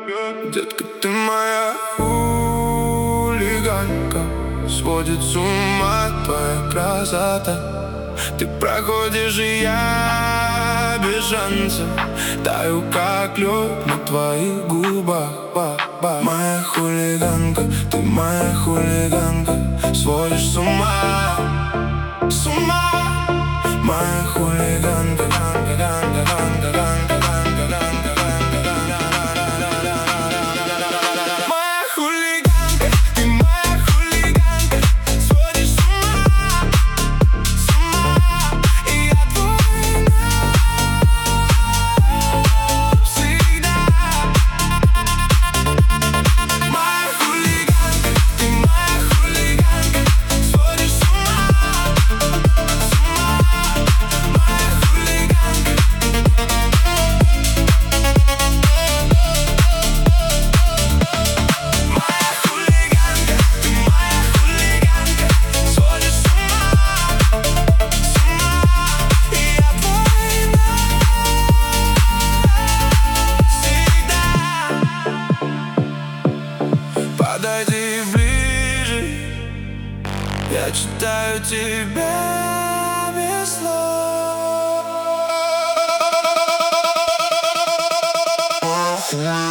Детка, ты моя хулиганка, сводит с ума твоя красота. Ты проходишь, и я без шансов таю, как лед на твоих губах. Моя хулиганка, ты моя хулиганка, сводишь с ума, с ума. Моя хулиганка, подойди ближе, я читаю тебя без слов.